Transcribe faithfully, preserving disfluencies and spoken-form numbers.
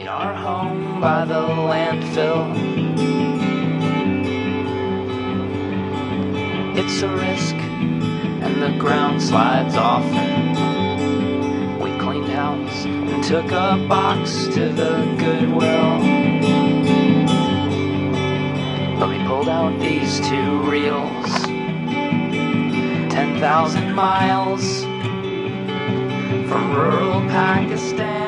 made our home by the landfill. It's a risk, and the ground slides off. We cleaned house and took a box to the Goodwill. But we pulled out these two reels. Ten thousand miles from rural Pakistan.